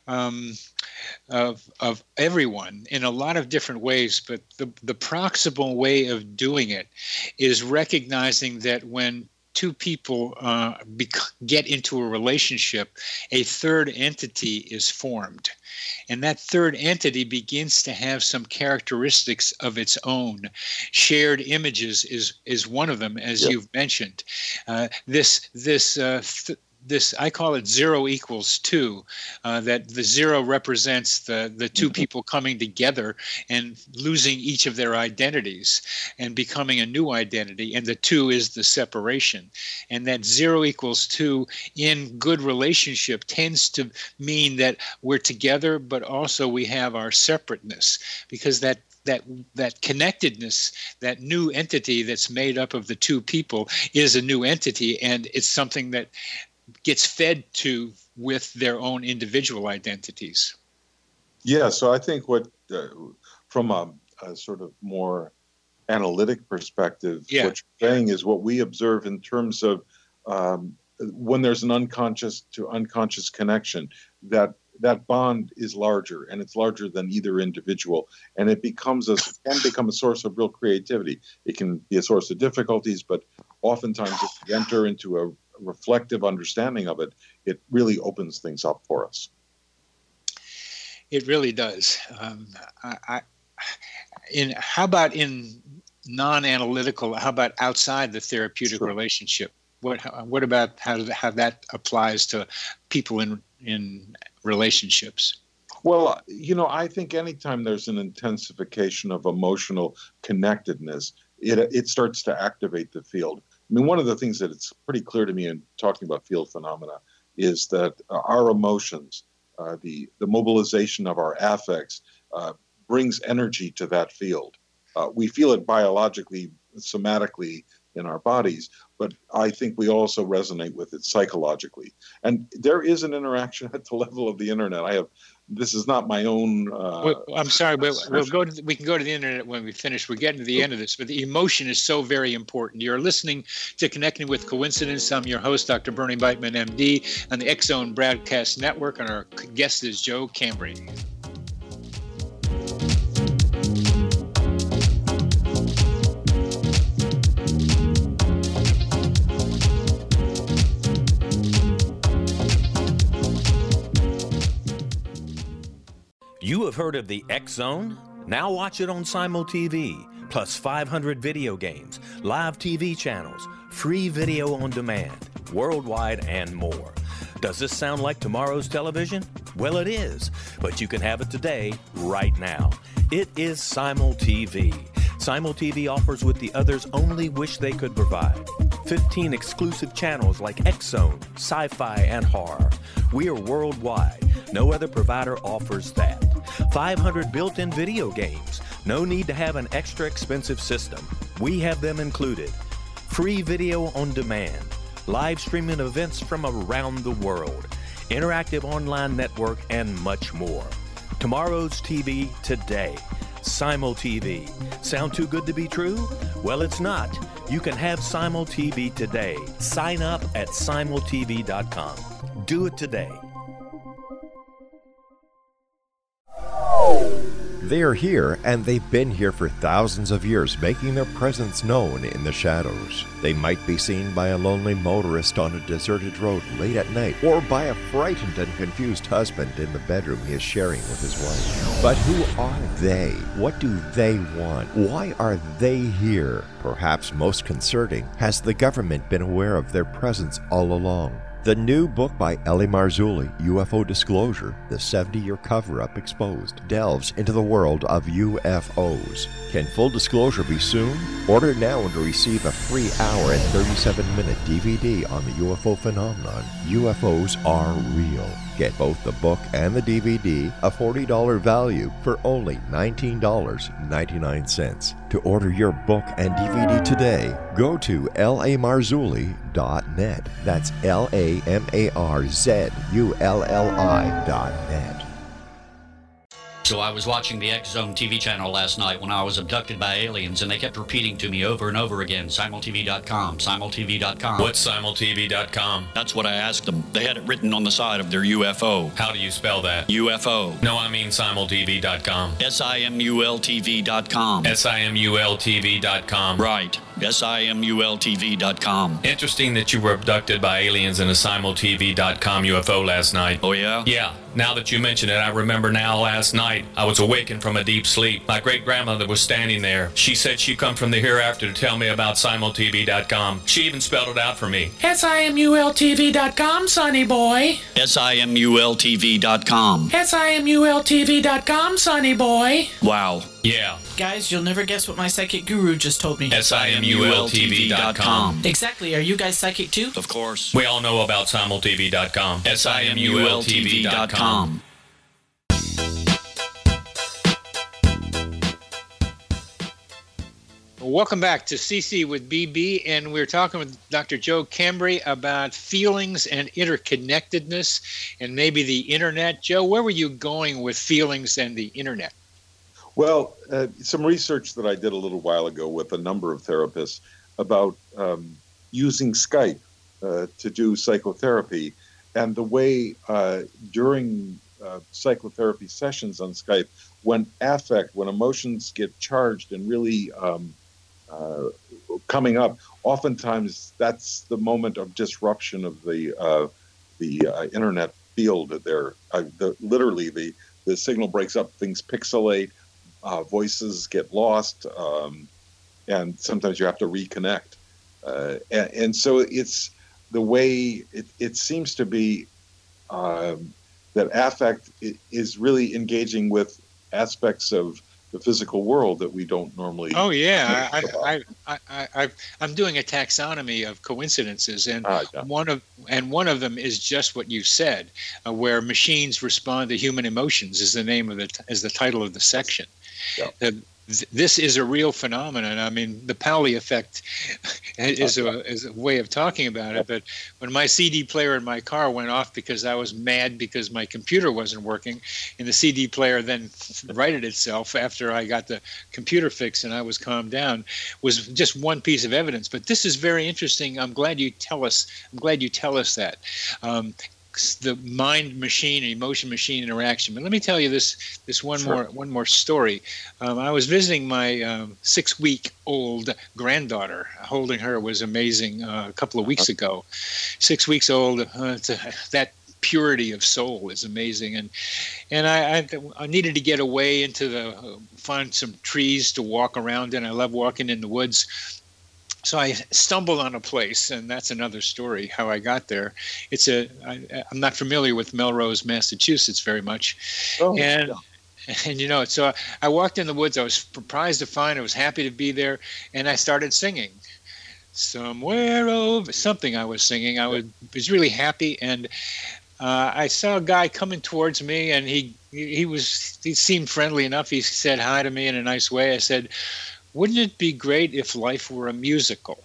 um, of of everyone in a lot of different ways, but the, the proximal way of doing it is recognizing that when two people uh, bec- get into a relationship, a third entity is formed. And that third entity begins to have some characteristics of its own. Shared images is is one of them, as yep. you've mentioned. Uh, this this uh, th- this I call it zero equals two. Uh, that the zero represents the the two mm-hmm. people coming together and losing each of their identities and becoming a new identity, and the two is the separation. And that zero equals two in good relationship tends to mean that we're together, but also we have our separateness, because that that that connectedness, that new entity that's made up of the two people is a new entity, and it's something that gets fed to with their own individual identities. Yeah, so I think what, uh, from a, a sort of more analytic perspective, yeah. what you're saying is what we observe in terms of um, when there's an unconscious to unconscious connection, that that bond is larger, and it's larger than either individual, and it becomes a can become a source of real creativity. It can be a source of difficulties, but oftentimes if we enter into a reflective understanding of it, it really opens things up for us. It really does. Um, I, I, in how about in non-analytical? How about outside the therapeutic sure. relationship? What what about how how that applies to people in in relationships? Well, you know, I think anytime there's an intensification of emotional connectedness, it it starts to activate the field. I mean, one of the things that it's pretty clear to me in talking about field phenomena is that uh, our emotions, uh, the, the mobilization of our affects, uh, brings energy to that field. Uh, we feel it biologically, somatically in our bodies, but I think we also resonate with it psychologically. And there is an interaction at the level of the internet. I have, this is not my own. Uh, well, I'm sorry, but we'll go to the, we can go to the internet when we finish. We're getting to the end of this, but the emotion is so very important. You're listening to Connecting with Coincidence. I'm your host, Doctor Bernie Beitman, M D, on the X-Zone Broadcast Network, and our guest is Joe Cambray. You have heard of the X-Zone? Now watch it on Simul T V, plus five hundred video games, live T V channels, free video on demand, worldwide, and more. Does this sound like tomorrow's television? Well, it is, but you can have it today, right now. It is Simul T V. Simul T V offers what the others only wish they could provide. fifteen exclusive channels like X-Zone, Sci-Fi, and Horror. We are worldwide. No other provider offers that. five hundred built-in video games. No need to have an extra expensive system. We have them included. Free video on demand. Live streaming events from around the world. Interactive online network, and much more. Tomorrow's T V today. Simul T V. Sound too good to be true? Well, it's not. You can have Simul T V today. Sign up at simul t v dot com. Do it today. They are here, and they've been here for thousands of years, making their presence known in the shadows. They might be seen by a lonely motorist on a deserted road late at night, or by a frightened and confused husband in the bedroom he is sharing with his wife. But who are they? What do they want? Why are they here? Perhaps most concerning, has the government been aware of their presence all along? The new book by L.A. Marzulli, U F O Disclosure, the seventy-year cover-up exposed, delves into the world of U F Os. Can full disclosure be soon? Order now and receive a free hour and thirty-seven minute D V D on the U F O phenomenon. U F Os are real. Get both the book and the D V D, a forty dollars value, for only nineteen dollars and ninety-nine cents. To order your book and D V D today, go to L A marzulli dot net. That's L A M A R Z U L L I dot net. So I was watching the X Zone T V channel last night when I was abducted by aliens, and they kept repeating to me over and over again, simul T V dot com, simul T V dot com. What's simul T V dot com? That's what I asked them. They had it written on the side of their U F O. How do you spell that? U F O. No, I mean simul T V dot com. S I M U L T V dot com. S I M U L T V dot com. Right. S I M U L T V dot com. Interesting that you were abducted by aliens in a simul T V dot com U F O last night. Oh, yeah? Yeah. Now that you mention it, I remember now last night I was awakened from a deep sleep. My great-grandmother was standing there. She said she'd come from the hereafter to tell me about simul T V dot com. She even spelled it out for me. S I M U L T V dot com, sonny boy. S I M U L T V dot com. S I M U L T V dot com, sonny boy. Wow. Yeah. Guys, you'll never guess what my psychic guru just told me. S I M U L T V dot com. Exactly. Are you guys psychic too? Of course. We all know about simul T V dot com. S I M U L T V dot com. Welcome back to C C with B B, and we're talking with Doctor Joe Cambry about feelings and interconnectedness and maybe the internet. Joe, where were you going with feelings and the internet? Well, uh, some research that I did a little while ago with a number of therapists about um, using Skype uh, to do psychotherapy, and the way uh, during uh, psychotherapy sessions on Skype, when affect, when emotions get charged and really um, uh, coming up, oftentimes that's the moment of disruption of the uh, the uh, internet field. There, uh, the, literally the the signal breaks up, things pixelate. Uh, voices get lost, um, and sometimes you have to reconnect. Uh, and, and so it's the way it, it seems to be um, that affect is really engaging with aspects of the physical world that we don't normally. Oh yeah, I, I, I, I, I, I'm doing a taxonomy of coincidences, and uh, yeah. one of and one of them is just what you said, uh, where machines respond to human emotions is the name of the is the title of the section. Yeah. Uh, th- this is a real phenomenon. I mean, the Pauli effect is a, is a way of talking about it. But when my C D player in my car went off because I was mad because my computer wasn't working, and the C D player then righted itself after I got the computer fixed and I was calmed down, was just one piece of evidence. But this is very interesting. I'm glad you tell us. I'm glad you tell us that. Um, the mind machine, emotion machine interaction. But let me tell you this this one sure. more one more story. Um, I was visiting my um, six week old granddaughter. Holding her was amazing uh, a couple of weeks ago. Six weeks old. Uh, to, that purity of soul is amazing. And and I, I, I needed to get away into the uh, find some trees to walk around in. I love walking in the woods. So I stumbled on a place, and that's another story, how I got there. It's a, I, I'm not familiar with Melrose, Massachusetts very much. Oh, and, yeah. and you know, so I, I walked in the woods. I was surprised to find, I was happy to be there, and I started singing. Somewhere over, something I was singing. I was, was really happy, and uh, I saw a guy coming towards me, and he, he was, he seemed friendly enough. He said hi to me in a nice way. I said, "Wouldn't it be great if life were a musical?"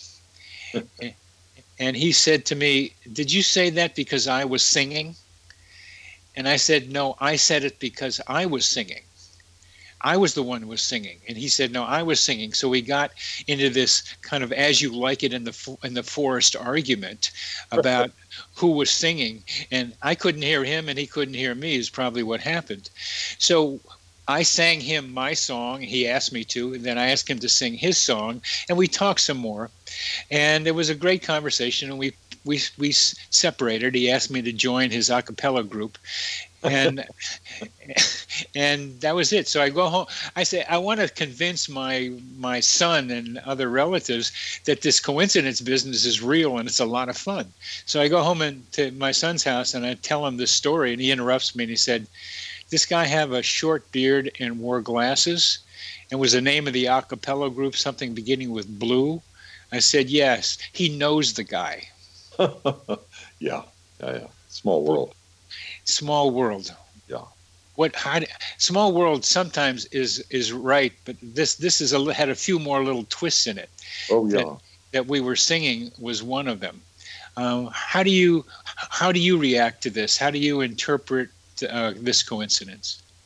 And he said to me, "Did you say that because I was singing?" And I said, "No, I said it because I was singing. I was the one who was singing." And he said, "No, I was singing." So we got into this kind of as you like it in the in the forest argument about who was singing. And I couldn't hear him and he couldn't hear me is probably what happened. So I sang him my song. He asked me to, and then I asked him to sing his song, and we talked some more. And it was a great conversation, and we we we separated. He asked me to join his a cappella group, and and that was it. So I go home. I say I want to convince my my son and other relatives that this coincidence business is real and it's a lot of fun. So I go home and to my son's house, and I tell him this story, and he interrupts me and he said, "This guy have a short beard and wore glasses, and was the name of the a cappella group something beginning with blue?" I said, "Yes, he knows the guy." yeah, yeah, yeah. Small world. Small world. Yeah. What? How, small world sometimes is is right, but this this is a, had a few more little twists in it. Oh yeah. That, that we were singing was one of them. Um, how do you how do you react to this? How do you interpret Uh, this coincidence?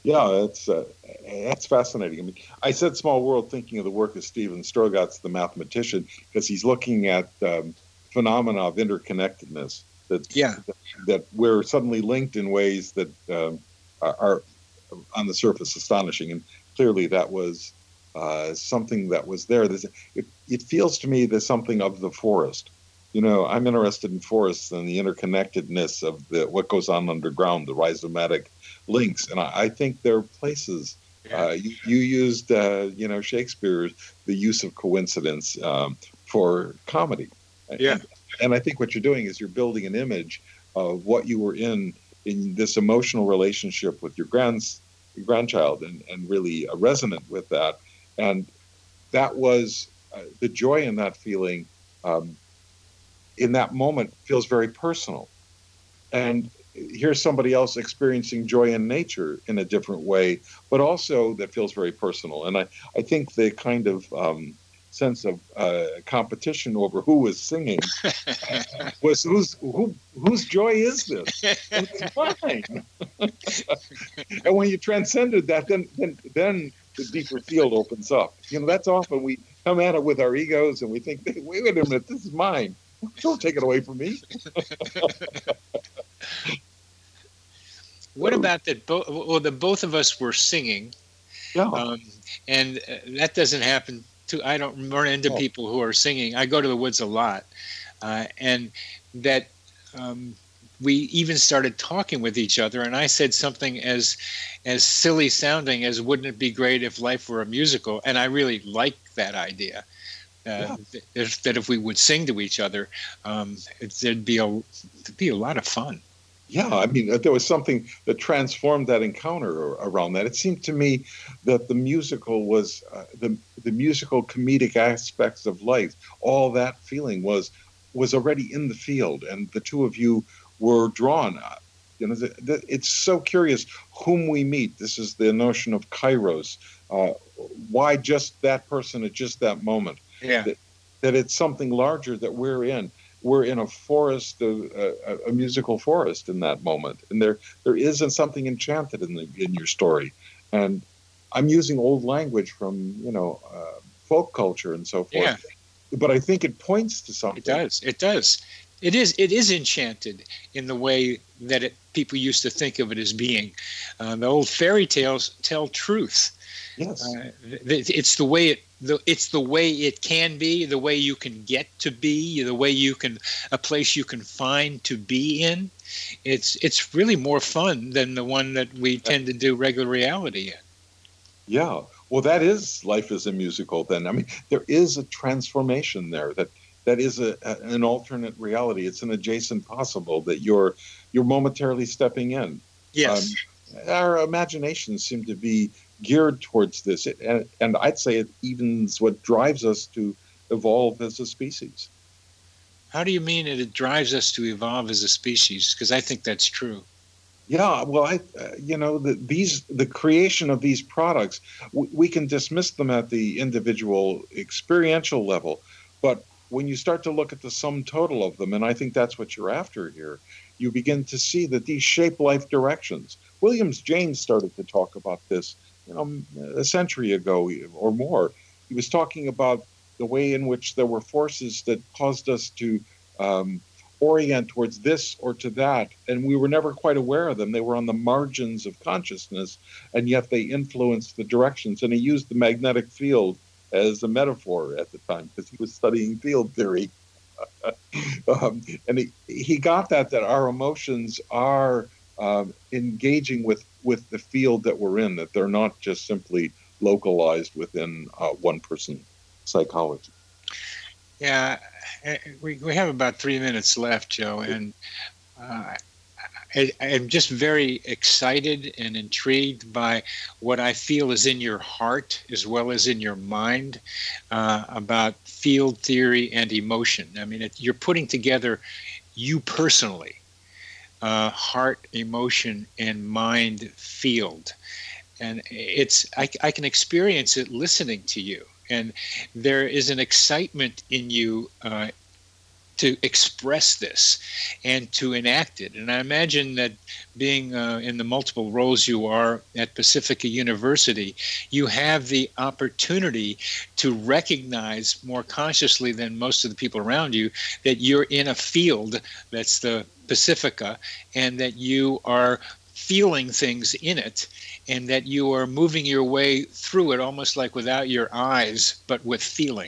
Yeah, that's uh, that's fascinating. I mean, I said small world thinking of the work of Stephen Strogatz, the mathematician, because he's looking at um, phenomena of interconnectedness. That, yeah. that that we're suddenly linked in ways that um, are, are on the surface astonishing, and clearly that was uh, something that was there. There's, it, it feels to me there's something of the forest. You know, I'm interested in forests and the interconnectedness of the what goes on underground, the rhizomatic links, and I, I think there are places. Uh, you, you used, uh, you know, Shakespeare, the use of coincidence um, for comedy. Yeah. And, and I think what you're doing is you're building an image of what you were in in this emotional relationship with your grands, your grandchild, and, and really uh, resonant with that. And that was uh, the joy in that feeling. Um, in that moment feels very personal. And here's somebody else experiencing joy in nature in a different way, but also that feels very personal. And I, I think the kind of um, sense of uh, competition over who was singing was whose who, whose joy is this? And it's mine. And when you transcended that, then then then the deeper field opens up. You know, that's often we come at it with our egos and we think, wait a minute, this is mine. Don't take it away from me. What about that? Bo- well, the both of us were singing, yeah, um, and uh, that doesn't happen. To I don't run into oh. people who are singing. I go to the woods a lot, uh, and that um, we even started talking with each other. And I said something as as silly sounding as, "Wouldn't it be great if life were a musical?" And I really like that idea. Uh, yeah. if, that if we would sing to each other, um, it, there'd be a there'd be a lot of fun. Yeah, I mean, there was something that transformed that encounter around that. It seemed to me that the musical was uh, the the musical comedic aspects of life. All that feeling was was already in the field, and the two of you were drawn. You know, the, the, it's so curious whom we meet. This is the notion of kairos. Uh, why just that person at just that moment? Yeah, that, that it's something larger that we're in. We're in a forest, a, a, a musical forest in that moment, and there there isn't something enchanted in the in your story. And I'm using old language from you know uh, folk culture and so forth, yeah. but I think it points to something. It does. It does. It is. It is enchanted in the way that it, people used to think of it as being. Uh, the old fairy tales tell truth. Yes, uh, it's the way it. The, it's the way it can be, the way you can get to be, the way you can, a place you can find to be in. It's it's really more fun than the one that we tend to do regular reality in. Yeah, well, that is life is a musical. Then I mean, there is a transformation there. That that is a, a an alternate reality. It's an adjacent possible that you're you're momentarily stepping in. Yes, um, our imaginations seem to be geared towards this, it, and, and I'd say it evens what drives us to evolve as a species. How do you mean it, it drives us to evolve as a species? Because I think that's true. Yeah, well, I, uh, you know, the, these the creation of these products, w- we can dismiss them at the individual experiential level, but when you start to look at the sum total of them, and I think that's what you're after here, you begin to see that these shape life directions. Williams James started to talk about this you know, a century ago or more. He was talking about the way in which there were forces that caused us to um, orient towards this or to that, and we were never quite aware of them. They were on the margins of consciousness, and yet they influenced the directions. And he used the magnetic field as a metaphor at the time because he was studying field theory. um, and he, he got that, that our emotions are um, engaging with with the field that we're in, that they're not just simply localized within uh, one person psychology. Yeah, we we have about three minutes left, Joe, and uh, I, I'm just very excited and intrigued by what I feel is in your heart as well as in your mind uh, about field theory and emotion. I mean, it, you're putting together you personally. Uh, heart, emotion, and mind field. And it's I, I can experience it listening to you. And there is an excitement in you uh, to express this and to enact it. And I imagine that being uh, in the multiple roles you are at Pacifica University, you have the opportunity to recognize more consciously than most of the people around you that you're in a field that's the Pacifica, and that you are feeling things in it, and that you are moving your way through it almost like without your eyes, but with feeling.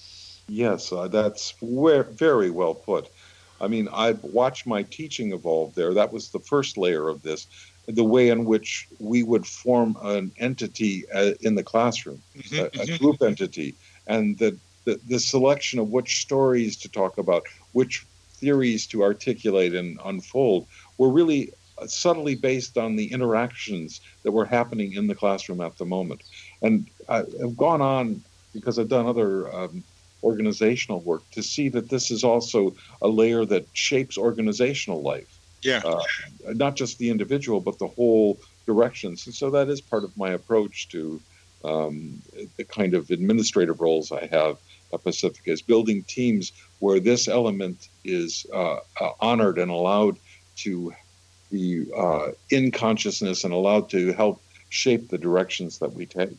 Yes, uh, that's we- very well put. I mean, I've watched my teaching evolve there. That was the first layer of this, the way in which we would form an entity uh, in the classroom, mm-hmm, a, mm-hmm. a group entity, and the, the, the selection of which stories to talk about, which theories to articulate and unfold, were really subtly based on the interactions that were happening in the classroom at the moment. And I've gone on, because I've done other um, organizational work, to see that this is also a layer that shapes organizational life. Yeah. Uh, not just the individual, but the whole directions. And so that is part of my approach to um, the kind of administrative roles I have at Pacifica, is building teams where this element is uh, uh, honored and allowed to be uh, in consciousness and allowed to help shape the directions that we take.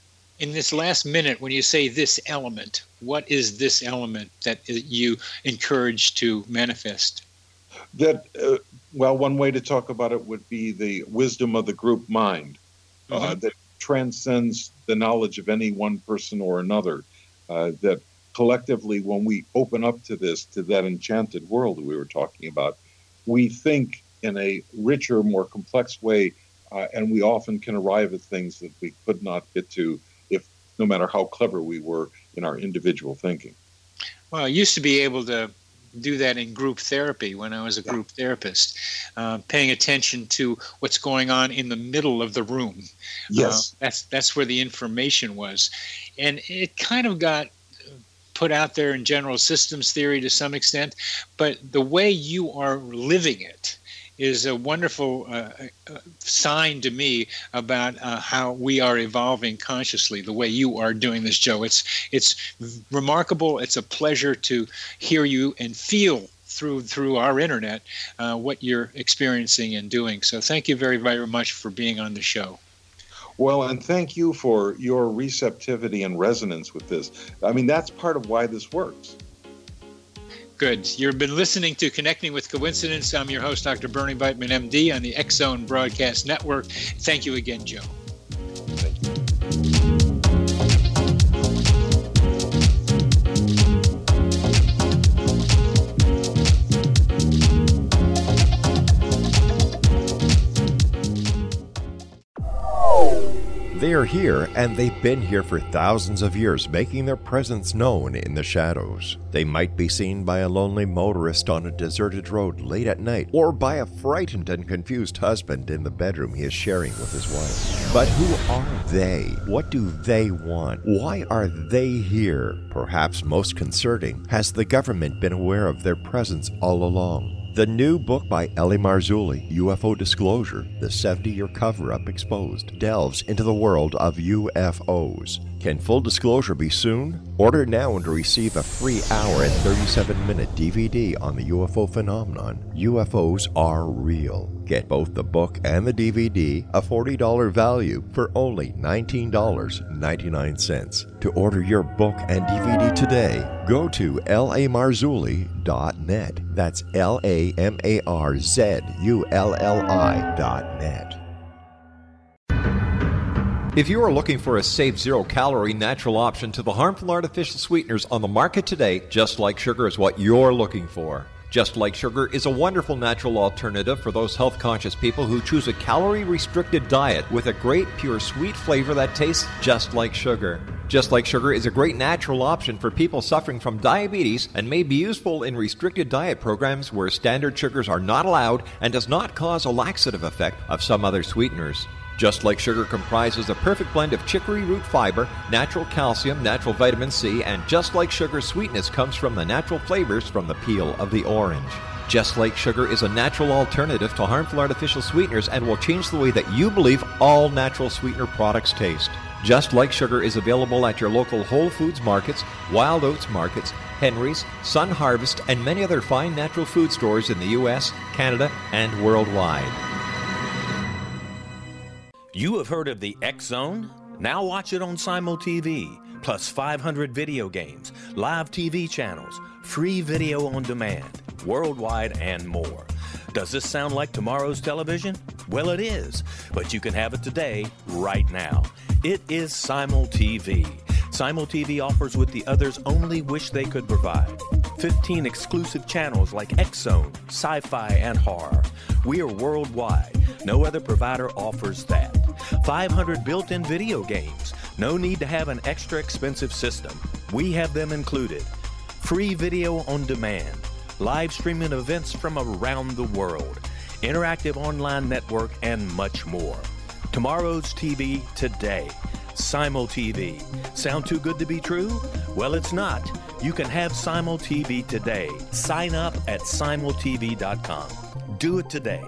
In this last minute, when you say this element, what is this element that you encourage to manifest? That, uh, well, one way to talk about it would be the wisdom of the group mind, mm-hmm. uh, that transcends the knowledge of any one person or another, uh, that collectively, when we open up to this, to that enchanted world that we were talking about, we think in a richer, more complex way, uh, and we often can arrive at things that we could not get to if, no matter how clever we were in our individual thinking. Well, I used to be able to do that in group therapy when I was a group yeah. therapist, uh, paying attention to what's going on in the middle of the room. Yes. Uh, that's that's where the information was. And it kind of got put out there in general systems theory to some extent, but the way you are living it is a wonderful uh, uh, sign to me about uh, how we are evolving consciously, the way you are doing this, Joe. It's it's remarkable. It's a pleasure to hear you and feel through through our internet uh, what you're experiencing and doing. So thank you very, very much for being on the show. Well, and thank you for your receptivity and resonance with this. I mean, that's part of why this works. Good. You've been listening to Connecting with Coincidence. I'm your host, Doctor Bernie Beitman, M D, on the X Zone Broadcast Network. Thank you again, Joe. Thank you. They are here, and they've been here for thousands of years, making their presence known in the shadows. They might be seen by a lonely motorist on a deserted road late at night, or by a frightened and confused husband in the bedroom he is sharing with his wife. But who are they? What do they want? Why are they here? Perhaps most concerning, has the government been aware of their presence all along? The new book by L A Marzulli, U F O Disclosure, the seventy-year cover-up exposed, delves into the world of U F Os. Can full disclosure be soon? Order now and receive a free hour and thirty-seven minute D V D on the U F O phenomenon. U F Os are real. Get both the book and the D V D, a forty dollars value, for only nineteen dollars and ninety-nine cents. To order your book and D V D today, go to L A Marzulli dot net. That's L A M A R Z U L L I dot net. If you are looking for a safe, zero-calorie natural option to the harmful artificial sweeteners on the market today, Just Like Sugar is what you're looking for. Just Like Sugar is a wonderful natural alternative for those health-conscious people who choose a calorie-restricted diet with a great, pure, sweet flavor that tastes just like sugar. Just Like Sugar is a great natural option for people suffering from diabetes and may be useful in restricted diet programs where standard sugars are not allowed and does not cause a laxative effect of some other sweeteners. Just Like Sugar comprises a perfect blend of chicory root fiber, natural calcium, natural vitamin C, and Just Like Sugar's sweetness comes from the natural flavors from the peel of the orange. Just Like Sugar is a natural alternative to harmful artificial sweeteners and will change the way that you believe all natural sweetener products taste. Just Like Sugar is available at your local Whole Foods markets, Wild Oats markets, Henry's, Sun Harvest, and many other fine natural food stores in the U S, Canada, and worldwide. You have heard of the X Zone? Now watch it on Simul T V, plus five hundred video games, live T V channels, free video on demand, worldwide, and more. Does this sound like tomorrow's television? Well, it is, but you can have it today, right now. It is Simul T V. Simul T V offers what the others only wish they could provide. fifteen exclusive channels like X Zone, Sci-Fi, and Horror. We are worldwide. No other provider offers that. five hundred built-in video games. No need to have an extra expensive system. We have them included. Free video on demand. Live streaming events from around the world. Interactive online network, and much more. Tomorrow's T V today. Simul T V. Sound too good to be true? Well, it's not. You can have Simul T V today. Sign up at simul t v dot com. Do it today.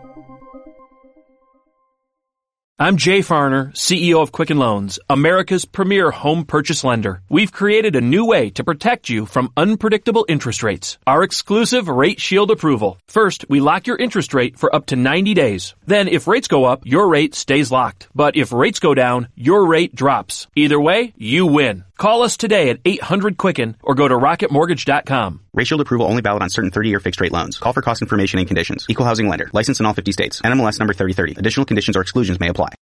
I'm Jay Farner, C E O of Quicken Loans, America's premier home purchase lender. We've created a new way to protect you from unpredictable interest rates. Our exclusive Rate Shield approval. First, we lock your interest rate for up to ninety days. Then, if rates go up, your rate stays locked. But if rates go down, your rate drops. Either way, you win. Call us today at eight hundred Quicken or go to rocket mortgage dot com. Rate Shield approval only valid on certain thirty-year fixed-rate loans. Call for cost information and conditions. Equal housing lender. Licensed in all fifty states. N M L S number thirty thirty. Additional conditions or exclusions may apply.